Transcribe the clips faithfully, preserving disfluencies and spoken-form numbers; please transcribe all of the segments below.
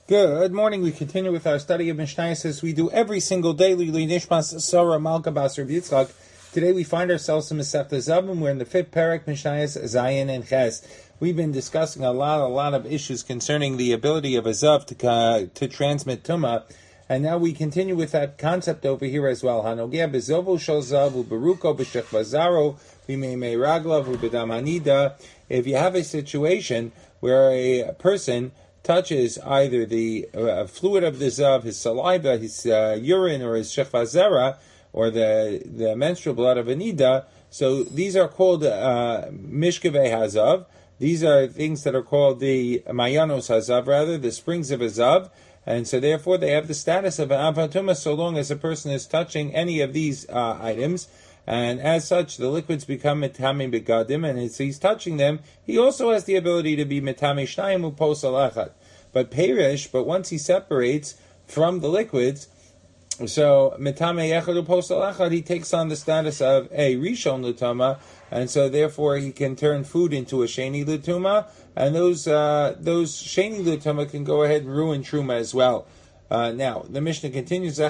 Good morning. We continue with our study of Mishnayos as we do every single day. Nishmas Sarah Malka Basar Yitzchak. Today we find ourselves in Masechta Zavim. We're in the fifth parak, Mishnayos Zayin and Ches. We've been discussing a lot, a lot of issues concerning the ability of a zav to uh, to transmit tumah, and now we continue with that concept over here as well. Hanogeh bezovu shel zav uberuko b'shech vazaro v'meimei raglav u'bedam hanida. If you have a situation where a person touches either the uh, fluid of the zav, his saliva, his uh, urine, or his shechvazera, or the, the menstrual blood of a nida, so these are called uh, mishkevei hazav. These are things that are called the mayanos hazav, rather, the springs of a zav, and so therefore they have the status of an avatuma so long as a person is touching any of these uh, items. And as such, the liquids become metame begadim, and as he's touching them, he also has the ability to be metame shnayim uposal echad. But perish, but once he separates from the liquids, so metame echad uposal echad, he takes on the status of a rishon l'tuma, and so therefore he can turn food into a sheni l'tuma, and those uh, those sheni l'tuma can go ahead and ruin truma as well. Uh, now, the Mishnah continues,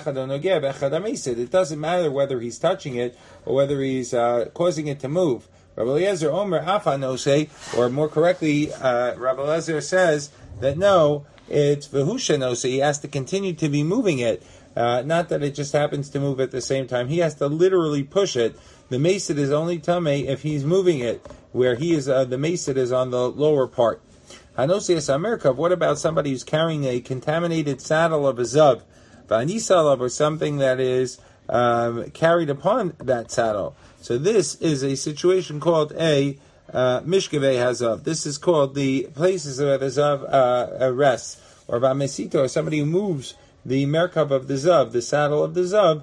it doesn't matter whether he's touching it or whether he's uh, causing it to move. Rabbi Eliezer Omer Afanose, or more correctly, uh, Rabbi Eliezer says that no, it's Vehushanose, he has to continue to be moving it. Uh, not that it just happens to move at the same time. He has to literally push it. The mesid is only tamei if he's moving it, where he is. Uh, the mesid is on the lower part. Hanosias Amerikav, what about somebody who's carrying a contaminated saddle of a zav, v'anisalav, or something that is um, carried upon that saddle? So this is a situation called a uh, mishkevei hazav. This is called the places where the zav uh, rests, or v'amesito, or somebody who moves the merkav of the zav, the saddle of the zav.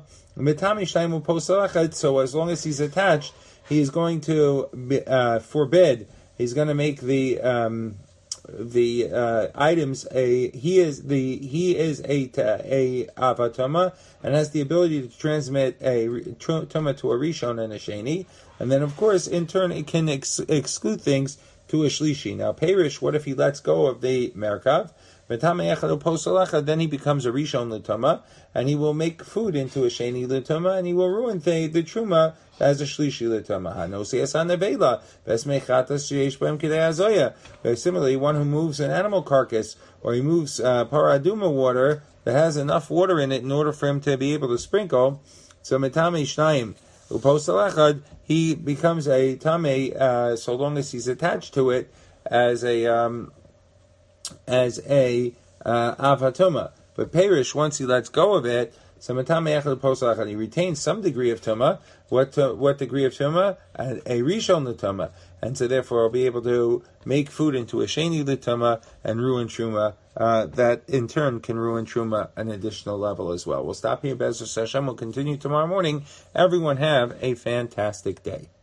So as long as he's attached, he is going to be, uh, forbid. He's going to make the um, the uh, items a he is the he is a a avatama and has the ability to transmit a tuma to a rishon and a sheni, and then of course in turn it can ex- exclude things to a shlishi. Now perish, what if he lets go of the merkav? Then he becomes a rishon l'tuma, and he will make food into a sheni l'tuma, and he will ruin the, the truma as a shlishi l'tuma. Similarly, one who moves an animal carcass, or he moves uh, paraduma water that has enough water in it in order for him to be able to sprinkle, so metame shnayim uposal echad, he becomes a tame uh, so long as he's attached to it as a um, as a uh, avatuma. But perish, once he lets go of it, he retains some degree of tuma. What uh, what degree of tuma? A, a rishon l'tuma, and so therefore I'll be able to make food into a sheni l'tuma and ruin truma. Uh, that in turn can ruin truma an additional level as well. We'll stop here. Be'ezus Hashem. We'll continue tomorrow morning. Everyone have a fantastic day.